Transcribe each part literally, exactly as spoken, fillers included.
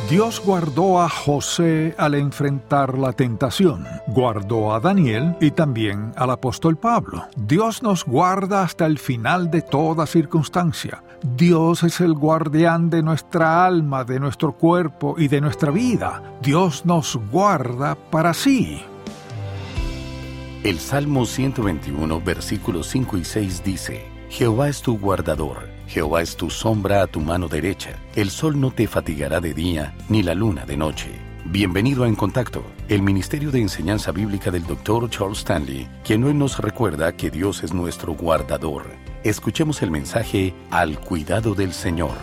Dios guardó a José al enfrentar la tentación, guardó a Daniel y también al apóstol Pablo. Dios nos guarda hasta el final de toda circunstancia. Dios es el guardián de nuestra alma, de nuestro cuerpo y de nuestra vida. Dios nos guarda para sí. El Salmo ciento veintiuno, versículos cinco y seis dice: Jehová es tu guardador, Jehová es tu sombra a tu mano derecha. El sol no te fatigará de día, ni la luna de noche. Bienvenido a En Contacto, el Ministerio de Enseñanza Bíblica del doctor Charles Stanley, quien hoy nos recuerda que Dios es nuestro guardador. Escuchemos el mensaje Al cuidado del Señor.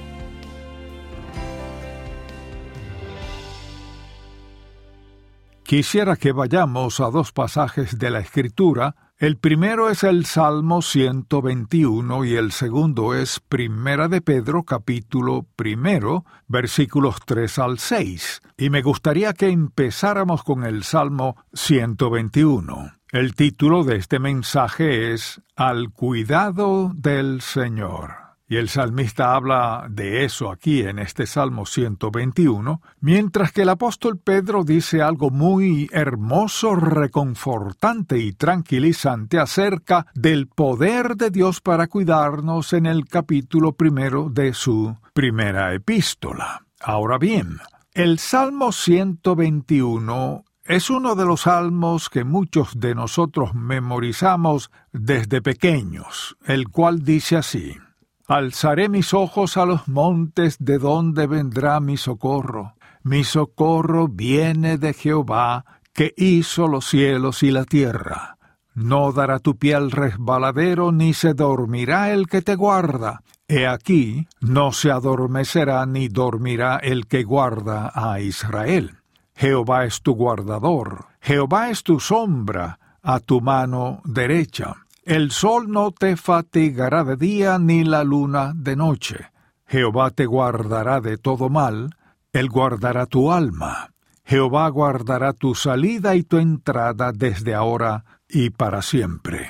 Quisiera que vayamos a dos pasajes de la Escritura. El primero es el Salmo ciento veintiuno y el segundo es Primera de Pedro, capítulo primero, versículos tres al seis. Y me gustaría que empezáramos con el Salmo ciento veintiuno. El título de este mensaje es Al cuidado del Señor. Y el salmista habla de eso aquí en este Salmo ciento veintiuno, mientras que el apóstol Pedro dice algo muy hermoso, reconfortante y tranquilizante acerca del poder de Dios para cuidarnos en el capítulo primero de su primera epístola. Ahora bien, el Salmo ciento veintiuno es uno de los salmos que muchos de nosotros memorizamos desde pequeños, el cual dice así: Alzaré mis ojos a los montes, ¿de dónde vendrá mi socorro? Mi socorro viene de Jehová, que hizo los cielos y la tierra. No dará tu pie al resbaladero, ni se dormirá el que te guarda. He aquí, no se adormecerá ni dormirá el que guarda a Israel. Jehová es tu guardador, Jehová es tu sombra a tu mano derecha. El sol no te fatigará de día, ni la luna de noche. Jehová te guardará de todo mal, Él guardará tu alma. Jehová guardará tu salida y tu entrada desde ahora y para siempre.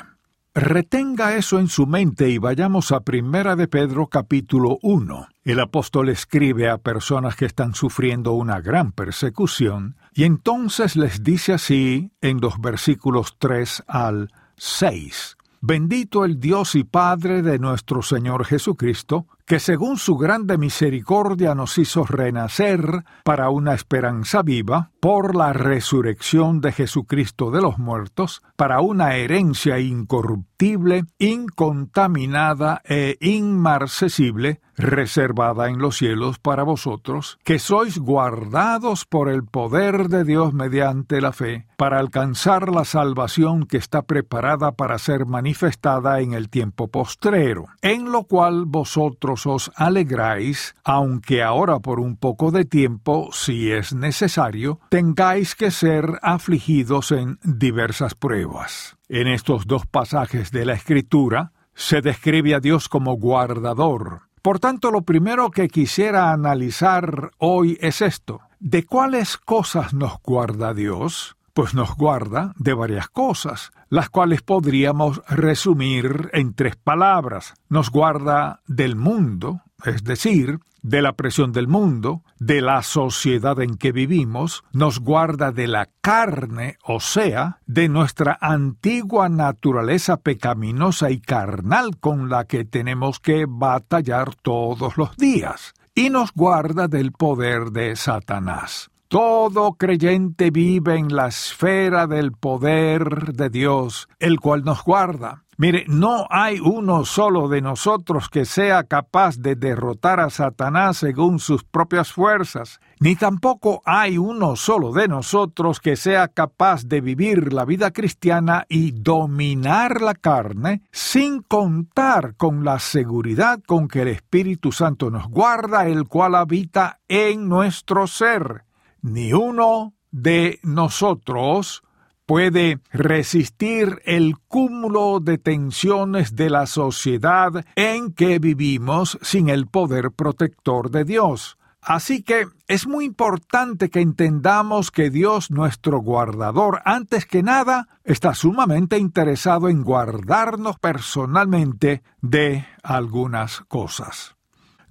Retenga eso en su mente y vayamos a Primera de Pedro capítulo uno. El apóstol escribe a personas que están sufriendo una gran persecución, y entonces les dice así en los versículos tres al seis. Bendito el Dios y Padre de nuestro Señor Jesucristo, que según su grande misericordia nos hizo renacer para una esperanza viva, por la resurrección de Jesucristo de los muertos, para una herencia incorruptible, incontaminada e inmarcesible, reservada en los cielos para vosotros, que sois guardados por el poder de Dios mediante la fe, para alcanzar la salvación que está preparada para ser manifestada en el tiempo postrero, en lo cual vosotros os alegráis, aunque ahora por un poco de tiempo, si es necesario, tengáis que ser afligidos en diversas pruebas. En estos dos pasajes de la Escritura se describe a Dios como guardador. Por tanto, lo primero que quisiera analizar hoy es esto: ¿de cuáles cosas nos guarda Dios? Pues nos guarda de varias cosas, las cuales podríamos resumir en tres palabras. Nos guarda del mundo, es decir, de la presión del mundo, de la sociedad en que vivimos, nos guarda de la carne, o sea, de nuestra antigua naturaleza pecaminosa y carnal con la que tenemos que batallar todos los días, y nos guarda del poder de Satanás. Todo creyente vive en la esfera del poder de Dios, el cual nos guarda. Mire, no hay uno solo de nosotros que sea capaz de derrotar a Satanás según sus propias fuerzas, ni tampoco hay uno solo de nosotros que sea capaz de vivir la vida cristiana y dominar la carne sin contar con la seguridad con que el Espíritu Santo nos guarda, el cual habita en nuestro ser. Ni uno de nosotros puede resistir el cúmulo de tensiones de la sociedad en que vivimos sin el poder protector de Dios. Así que es muy importante que entendamos que Dios, nuestro guardador, antes que nada, está sumamente interesado en guardarnos personalmente de algunas cosas.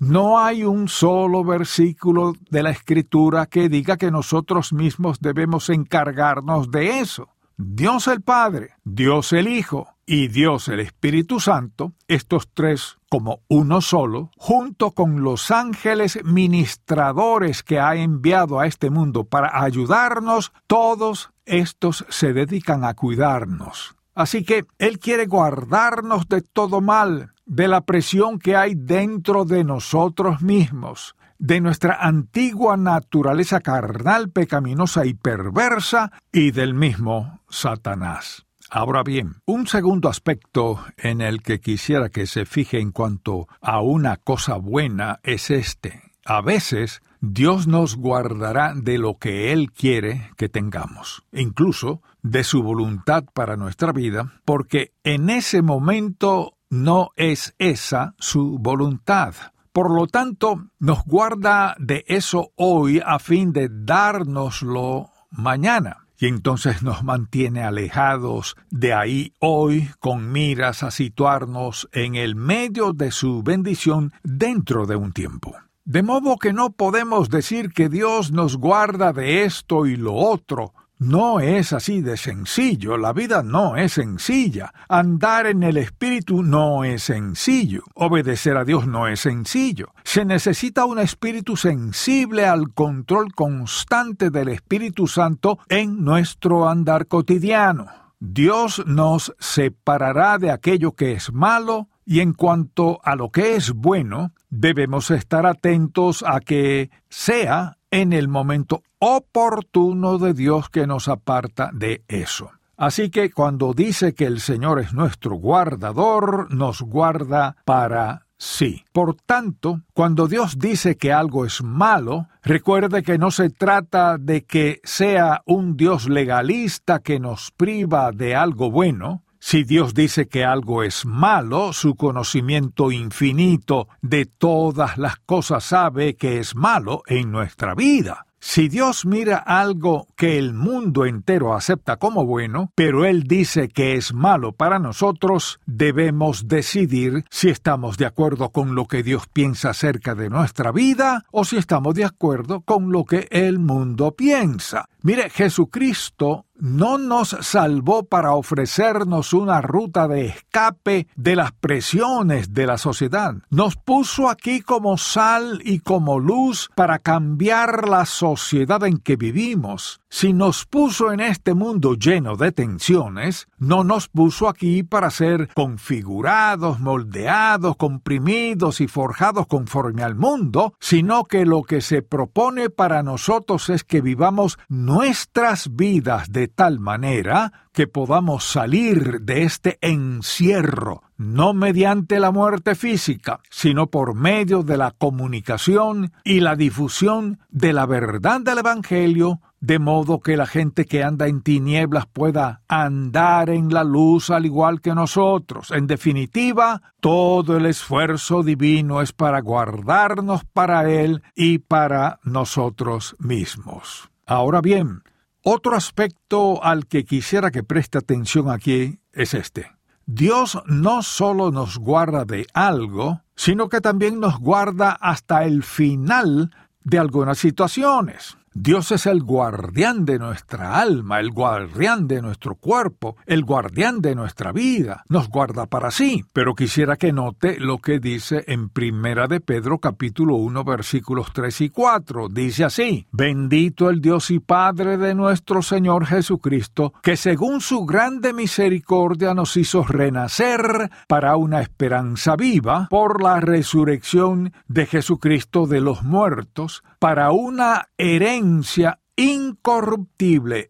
No hay un solo versículo de la Escritura que diga que nosotros mismos debemos encargarnos de eso. Dios el Padre, Dios el Hijo y Dios el Espíritu Santo, estos tres como uno solo, junto con los ángeles ministradores que ha enviado a este mundo para ayudarnos, todos estos se dedican a cuidarnos. Así que Él quiere guardarnos de todo mal, de la presión que hay dentro de nosotros mismos, de nuestra antigua naturaleza carnal, pecaminosa y perversa, y del mismo Satanás. Ahora bien, un segundo aspecto en el que quisiera que se fije en cuanto a una cosa buena es este. A veces, Dios nos guardará de lo que Él quiere que tengamos, incluso de su voluntad para nuestra vida, porque en ese momento no es esa su voluntad. Por lo tanto, nos guarda de eso hoy a fin de dárnoslo mañana. Y entonces nos mantiene alejados de ahí hoy con miras a situarnos en el medio de su bendición dentro de un tiempo. De modo que no podemos decir que Dios nos guarda de esto y lo otro. No es así de sencillo, la vida no es sencilla, andar en el Espíritu no es sencillo, obedecer a Dios no es sencillo. Se necesita un espíritu sensible al control constante del Espíritu Santo en nuestro andar cotidiano. Dios nos separará de aquello que es malo y en cuanto a lo que es bueno, debemos estar atentos a que sea en el momento oportuno de Dios que nos aparta de eso. Así que cuando dice que el Señor es nuestro guardador, nos guarda para sí. Por tanto, cuando Dios dice que algo es malo, recuerde que no se trata de que sea un Dios legalista que nos priva de algo bueno. Si Dios dice que algo es malo, su conocimiento infinito de todas las cosas sabe que es malo en nuestra vida. Si Dios mira algo que el mundo entero acepta como bueno, pero Él dice que es malo para nosotros, debemos decidir si estamos de acuerdo con lo que Dios piensa acerca de nuestra vida o si estamos de acuerdo con lo que el mundo piensa. Mire, Jesucristo no nos salvó para ofrecernos una ruta de escape de las presiones de la sociedad. Nos puso aquí como sal y como luz para cambiar la sociedad en que vivimos. Si nos puso en este mundo lleno de tensiones, no nos puso aquí para ser configurados, moldeados, comprimidos y forjados conforme al mundo, sino que lo que se propone para nosotros es que vivamos nuestras vidas de tal manera que podamos salir de este encierro, no mediante la muerte física, sino por medio de la comunicación y la difusión de la verdad del Evangelio, de modo que la gente que anda en tinieblas pueda andar en la luz al igual que nosotros. En definitiva, todo el esfuerzo divino es para guardarnos para Él y para nosotros mismos. Ahora bien, otro aspecto al que quisiera que preste atención aquí es este. Dios no solo nos guarda de algo, sino que también nos guarda hasta el final de algunas situaciones. Dios es el guardián de nuestra alma, el guardián de nuestro cuerpo, el guardián de nuestra vida. Nos guarda para sí. Pero quisiera que note lo que dice en Primera de Pedro, capítulo uno, versículos tres y cuatro. Dice así: Bendito el Dios y Padre de nuestro Señor Jesucristo, que según su grande misericordia nos hizo renacer para una esperanza viva por la resurrección de Jesucristo de los muertos, para una herencia incorruptible,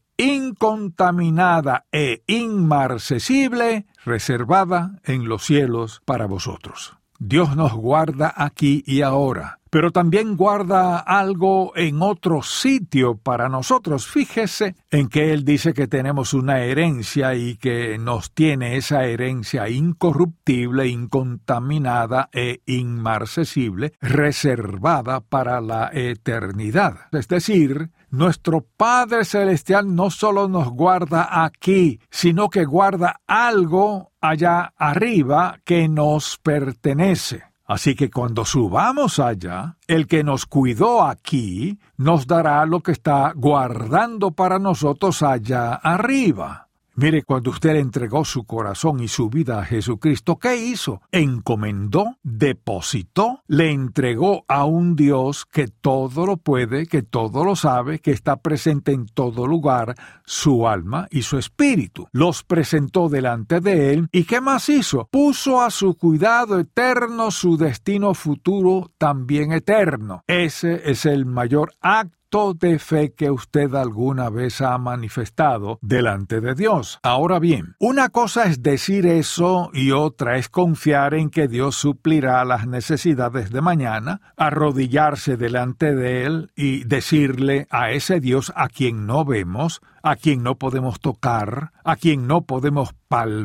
incontaminada e inmarcesible, reservada en los cielos para vosotros. Dios nos guarda aquí y ahora, pero también guarda algo en otro sitio para nosotros. Fíjese en que Él dice que tenemos una herencia y que nos tiene esa herencia incorruptible, incontaminada e inmarcesible, reservada para la eternidad. Es decir, nuestro Padre Celestial no solo nos guarda aquí, sino que guarda algo allá arriba que nos pertenece. Así que cuando subamos allá, el que nos cuidó aquí nos dará lo que está guardando para nosotros allá arriba. Mire, cuando usted entregó su corazón y su vida a Jesucristo, ¿qué hizo? Encomendó, depositó, le entregó a un Dios que todo lo puede, que todo lo sabe, que está presente en todo lugar, su alma y su espíritu. Los presentó delante de él, ¿y qué más hizo? Puso a su cuidado eterno su destino futuro también eterno. Ese es el mayor acto de fe que usted alguna vez ha manifestado delante de Dios. Ahora bien, una cosa es decir eso y otra es confiar en que Dios suplirá las necesidades de mañana, arrodillarse delante de Él y decirle a ese Dios a quien no vemos, a quien no podemos tocar, a quien no podemos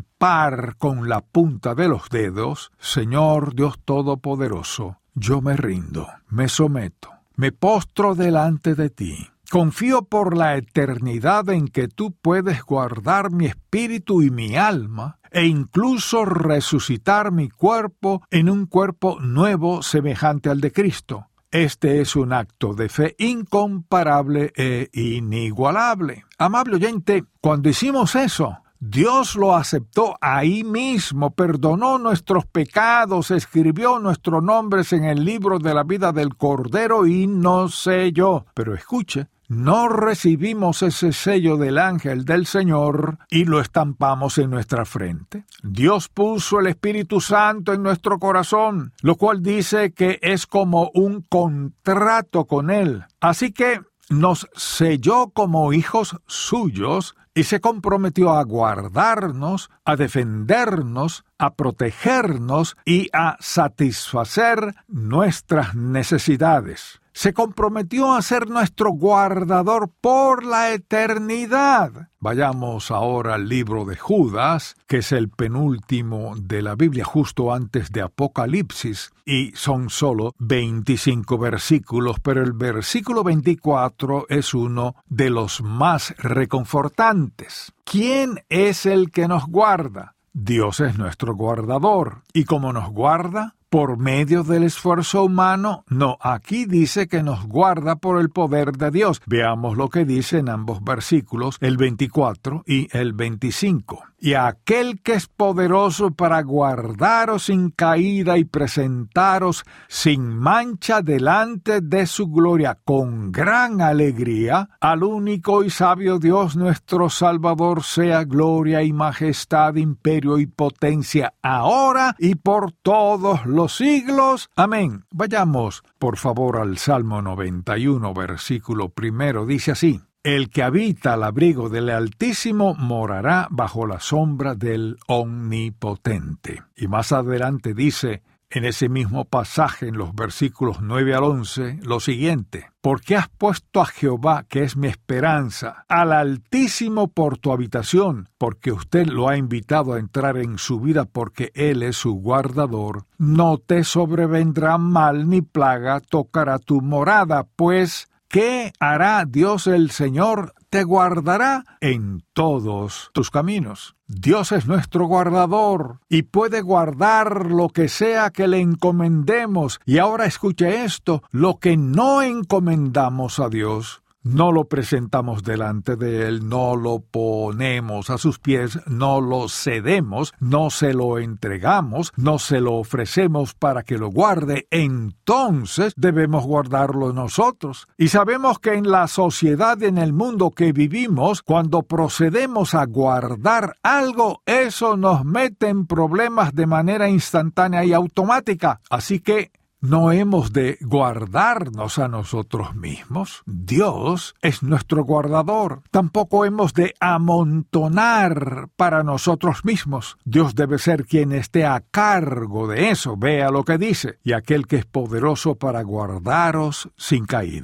palpar con la punta de los dedos: Señor Dios Todopoderoso, yo me rindo, me someto. Me postro delante de ti. Confío por la eternidad en que tú puedes guardar mi espíritu y mi alma, e incluso resucitar mi cuerpo en un cuerpo nuevo semejante al de Cristo. Este es un acto de fe incomparable e inigualable. Amable oyente, cuando hicimos eso, Dios lo aceptó ahí mismo, perdonó nuestros pecados, escribió nuestros nombres en el libro de la vida del Cordero y nos selló. Pero escuche, no recibimos ese sello del ángel del Señor y lo estampamos en nuestra frente. Dios puso el Espíritu Santo en nuestro corazón, lo cual dice que es como un contrato con Él. Así que nos selló como hijos suyos y se comprometió a guardarnos, a defendernos, a protegernos y a satisfacer nuestras necesidades. Se comprometió a ser nuestro guardador por la eternidad. Vayamos ahora al libro de Judas, que es el penúltimo de la Biblia justo antes de Apocalipsis, y son solo veinticinco versículos, pero el versículo veinticuatro es uno de los más reconfortantes. ¿Quién es el que nos guarda? Dios es nuestro guardador. ¿Y cómo nos guarda? ¿Por medio del esfuerzo humano? No, aquí dice que nos guarda por el poder de Dios. Veamos lo que dice en ambos versículos, el veinticuatro y el veinticinco. Y aquel que es poderoso para guardaros sin caída y presentaros sin mancha delante de su gloria con gran alegría, al único y sabio Dios nuestro Salvador sea gloria y majestad, imperio y potencia, ahora y por todos los siglos. Amén. Vayamos, por favor, al Salmo noventa y uno, versículo primero. Dice así: El que habita al abrigo del Altísimo morará bajo la sombra del Omnipotente. Y más adelante dice, en ese mismo pasaje, en los versículos nueve al once, lo siguiente: Porque has puesto a Jehová, que es mi esperanza, al Altísimo por tu habitación, porque usted lo ha invitado a entrar en su vida porque Él es su guardador. No te sobrevendrá mal ni plaga tocará tu morada, pues ¿qué hará Dios el Señor? Te guardará en todos tus caminos. Dios es nuestro guardador y puede guardar lo que sea que le encomendemos. Y ahora escuche esto: lo que no encomendamos a Dios, no lo presentamos delante de Él, no lo ponemos a sus pies, no lo cedemos, no se lo entregamos, no se lo ofrecemos para que lo guarde. Entonces debemos guardarlo nosotros. Y sabemos que en la sociedad y en el mundo que vivimos, cuando procedemos a guardar algo, eso nos mete en problemas de manera instantánea y automática. Así que no hemos de guardarnos a nosotros mismos. Dios es nuestro guardador. Tampoco hemos de amontonar para nosotros mismos. Dios debe ser quien esté a cargo de eso. Vea lo que dice: y aquel que es poderoso para guardaros sin caída.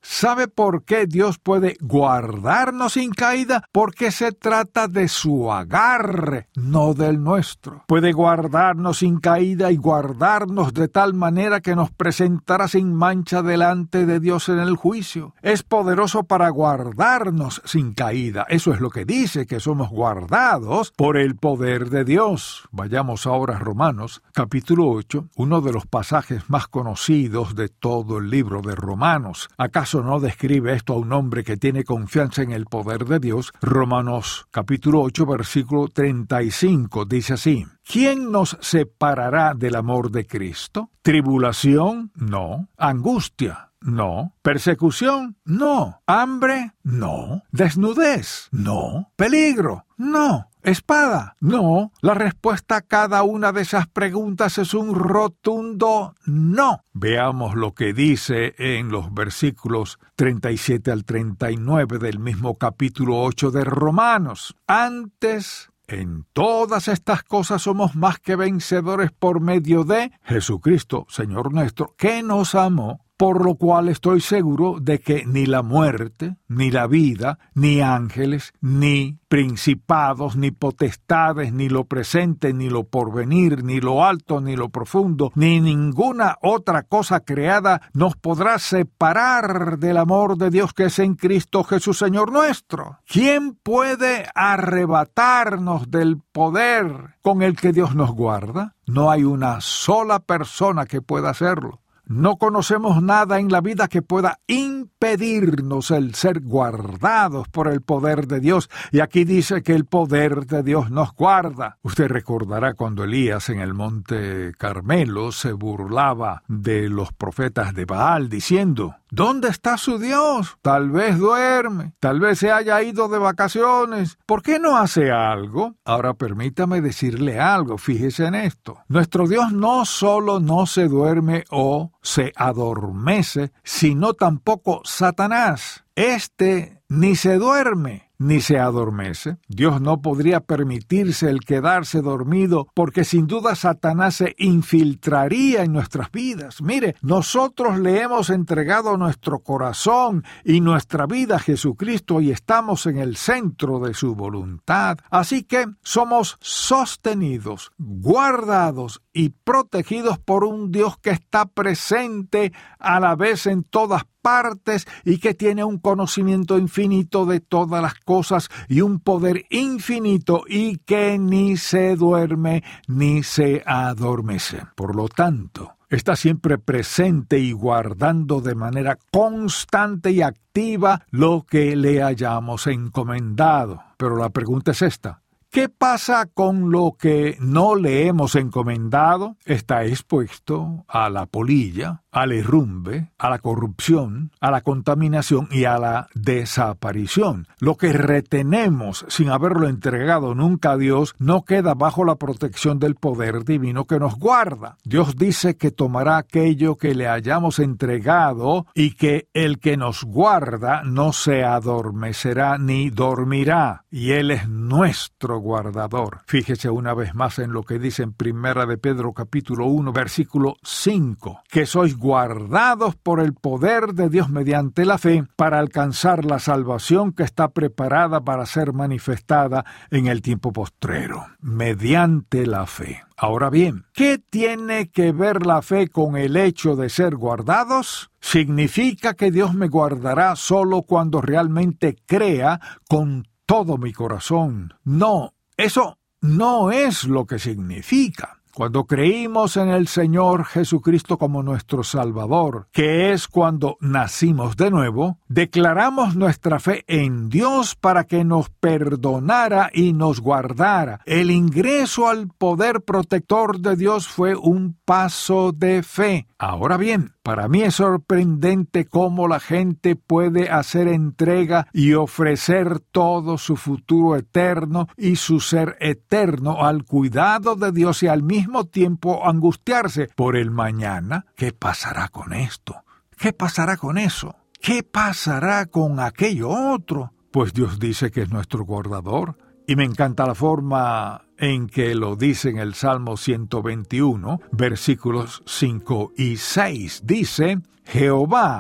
¿Sabe por qué Dios puede guardarnos sin caída? Porque se trata de su agarre, no del nuestro. Puede guardarnos sin caída y guardarnos de tal manera que nos presentará sin mancha delante de Dios en el juicio. Es poderoso para guardarnos sin caída. Eso es lo que dice, que somos guardados por el poder de Dios. Vayamos ahora a Romanos, capítulo ocho, uno de los pasajes más conocidos de todo el libro de Romanos. ¿Acaso no describe esto a un hombre que tiene confianza en el poder de Dios? Romanos capítulo ocho, versículo treinta y cinco, dice así: ¿Quién nos separará del amor de Cristo? ¿Tribulación? No. ¿Angustia? No. ¿Persecución? No. ¿Hambre? No. ¿Desnudez? No. ¿Peligro? No. ¿Espada? No. La respuesta a cada una de esas preguntas es un rotundo no. Veamos lo que dice en los versículos treinta y siete al treinta y nueve del mismo capítulo ocho de Romanos. Antes, en todas estas cosas somos más que vencedores por medio de Jesucristo, Señor nuestro, que nos amó. Por lo cual estoy seguro de que ni la muerte, ni la vida, ni ángeles, ni principados, ni potestades, ni lo presente, ni lo porvenir, ni lo alto, ni lo profundo, ni ninguna otra cosa creada nos podrá separar del amor de Dios que es en Cristo Jesús, Señor nuestro. ¿Quién puede arrebatarnos del poder con el que Dios nos guarda? No hay una sola persona que pueda hacerlo. No conocemos nada en la vida que pueda impedirnos el ser guardados por el poder de Dios. Y aquí dice que el poder de Dios nos guarda. Usted recordará cuando Elías en el monte Carmelo se burlaba de los profetas de Baal diciendo: ¿dónde está su Dios? Tal vez duerme, tal vez se haya ido de vacaciones. ¿Por qué no hace algo? Ahora permítame decirle algo, fíjese en esto. Nuestro Dios no solo no se duerme o se adormece, sino tampoco Satanás. Este ni se duerme ni se adormece. Dios no podría permitirse el quedarse dormido, porque sin duda Satanás se infiltraría en nuestras vidas. Mire, nosotros le hemos entregado nuestro corazón y nuestra vida a Jesucristo y estamos en el centro de su voluntad. Así que somos sostenidos, guardados y protegidos por un Dios que está presente a la vez en todas partes y que tiene un conocimiento infinito de todas las cosas y un poder infinito y que ni se duerme ni se adormece. Por lo tanto, está siempre presente y guardando de manera constante y activa lo que le hayamos encomendado. Pero la pregunta es esta: ¿qué pasa con lo que no le hemos encomendado? Está expuesto a la polilla, al herrumbe, a la corrupción, a la contaminación y a la desaparición. Lo que retenemos sin haberlo entregado nunca a Dios no queda bajo la protección del poder divino que nos guarda. Dios dice que tomará aquello que le hayamos entregado y que el que nos guarda no se adormecerá ni dormirá, y Él es nuestro guardador. Fíjese una vez más en lo que dice en Primera de Pedro capítulo uno, versículo cinco, que sois guardados por el poder de Dios mediante la fe para alcanzar la salvación que está preparada para ser manifestada en el tiempo postrero, mediante la fe. Ahora bien, ¿qué tiene que ver la fe con el hecho de ser guardados? ¿Significa que Dios me guardará solo cuando realmente crea con todo mi corazón? No, eso no es lo que significa. Cuando creímos en el Señor Jesucristo como nuestro Salvador, que es cuando nacimos de nuevo, declaramos nuestra fe en Dios para que nos perdonara y nos guardara. El ingreso al poder protector de Dios fue un paso de fe. Ahora bien, para mí es sorprendente cómo la gente puede hacer entrega y ofrecer todo su futuro eterno y su ser eterno al cuidado de Dios y al mismo tiempo angustiarse por el mañana. ¿Qué pasará con esto? ¿Qué pasará con eso? ¿Qué pasará con aquello otro? Pues Dios dice que es nuestro guardador. Y me encanta la forma en que lo dice en el Salmo ciento veintiuno, versículos cinco y seis. Dice: Jehová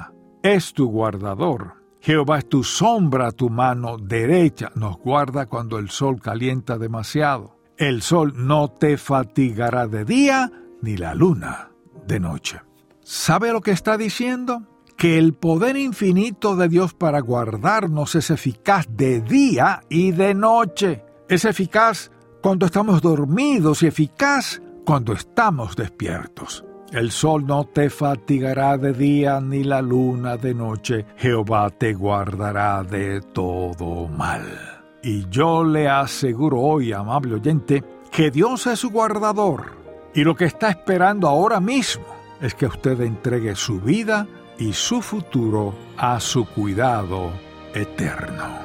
es tu guardador. Jehová es tu sombra a tu mano derecha. Nos guarda cuando el sol calienta demasiado. El sol no te fatigará de día, ni la luna de noche. ¿Sabe lo que está diciendo? Que el poder infinito de Dios para guardarnos es eficaz de día y de noche. Es eficaz cuando estamos dormidos y eficaz cuando estamos despiertos. El sol no te fatigará de día ni la luna de noche. Jehová te guardará de todo mal. Y yo le aseguro hoy, amable oyente, que Dios es su guardador. Y lo que está esperando ahora mismo es que usted entregue su vida y su futuro a su cuidado eterno.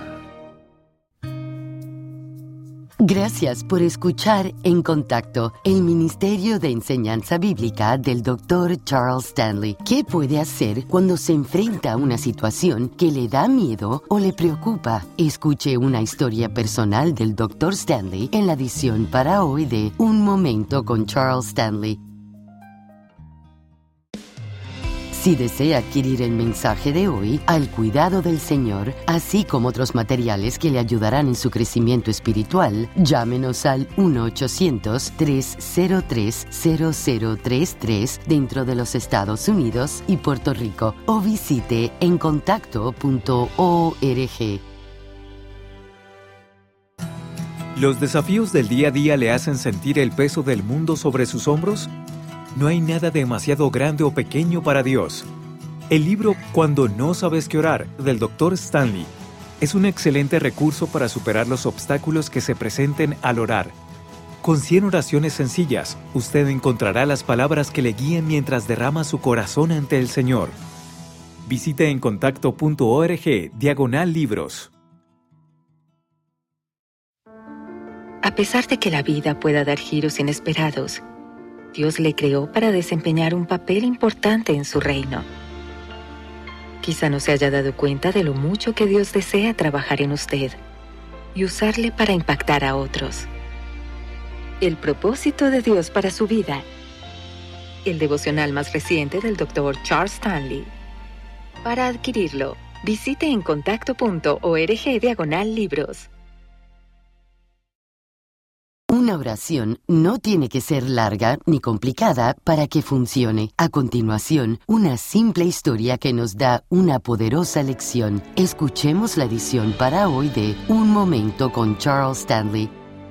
Gracias por escuchar En Contacto, el Ministerio de Enseñanza Bíblica del doctor Charles Stanley. ¿Qué puede hacer cuando se enfrenta a una situación que le da miedo o le preocupa? Escuche una historia personal del doctor Stanley en la edición para hoy de Un Momento con Charles Stanley. Si desea adquirir el mensaje de hoy, Al Cuidado del Señor, así como otros materiales que le ayudarán en su crecimiento espiritual, llámenos al uno ochocientos, tres cero tres, cero cero tres tres dentro de los Estados Unidos y Puerto Rico o visite en contacto punto org. ¿Los desafíos del día a día le hacen sentir el peso del mundo sobre sus hombros? No hay nada demasiado grande o pequeño para Dios. El libro Cuando no sabes qué orar, del doctor Stanley, es un excelente recurso para superar los obstáculos que se presenten al orar. Con cien oraciones sencillas, usted encontrará las palabras que le guíen mientras derrama su corazón ante el Señor. Visite en contacto punto org, diagonal libros. A pesar de que la vida pueda dar giros inesperados, Dios le creó para desempeñar un papel importante en su reino. Quizá no se haya dado cuenta de lo mucho que Dios desea trabajar en usted y usarle para impactar a otros. El propósito de Dios para su vida. El devocional más reciente del doctor Charles Stanley. Para adquirirlo, visite en contacto punto org diagonal libros. Una oración no tiene que ser larga ni complicada para que funcione. A continuación, una simple historia que nos da una poderosa lección. Escuchemos la edición para hoy de Un Momento con Charles Stanley.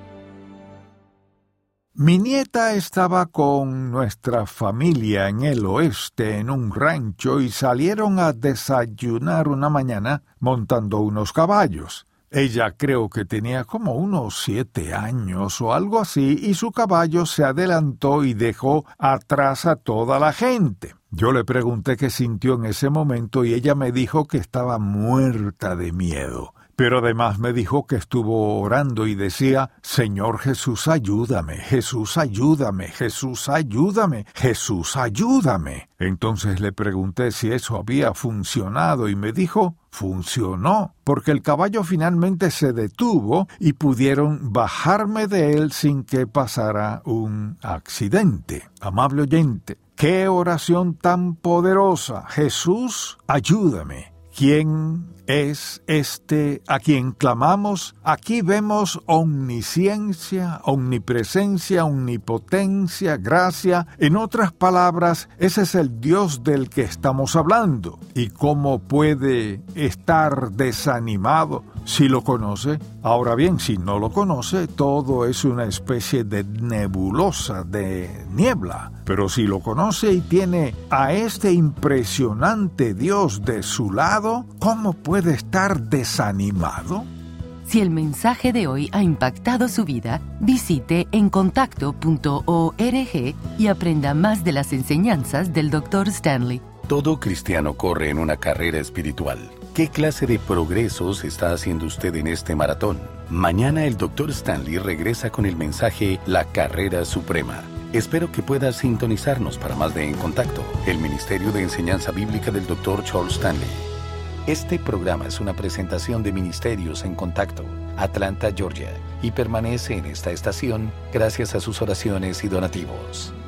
Mi nieta estaba con nuestra familia en el oeste en un rancho y salieron a desayunar una mañana montando unos caballos. Ella creo que tenía como unos siete años o algo así, y su caballo se adelantó y dejó atrás a toda la gente. Yo le pregunté qué sintió en ese momento y ella me dijo que estaba muerta de miedo. Pero además me dijo que estuvo orando y decía, Señor Jesús, ayúdame, Jesús, ayúdame, Jesús, ayúdame, Jesús, ayúdame. Entonces le pregunté si eso había funcionado y me dijo, funcionó, porque el caballo finalmente se detuvo y pudieron bajarme de él sin que pasara un accidente. Amable oyente, ¡qué oración tan poderosa! Jesús, ayúdame. ¿Quién es este a quien clamamos? Aquí vemos omnisciencia, omnipresencia, omnipotencia, gracia. En otras palabras, ese es el Dios del que estamos hablando. ¿Y cómo puede estar desanimado si lo conoce? Ahora bien, si no lo conoce, todo es una especie de nebulosa, de niebla. Pero si lo conoce y tiene a este impresionante Dios de su lado, ¿cómo puede estar desanimado? Si el mensaje de hoy ha impactado su vida, visite en contacto punto org y aprenda más de las enseñanzas del doctor Stanley. Todo cristiano corre en una carrera espiritual. ¿Qué clase de progresos está haciendo usted en este maratón? Mañana el doctor Stanley regresa con el mensaje La Carrera Suprema. Espero que pueda sintonizarnos para más de En Contacto, el Ministerio de Enseñanza Bíblica del doctor Charles Stanley. Este programa es una presentación de Ministerios en Contacto, Atlanta, Georgia, y permanece en esta estación gracias a sus oraciones y donativos.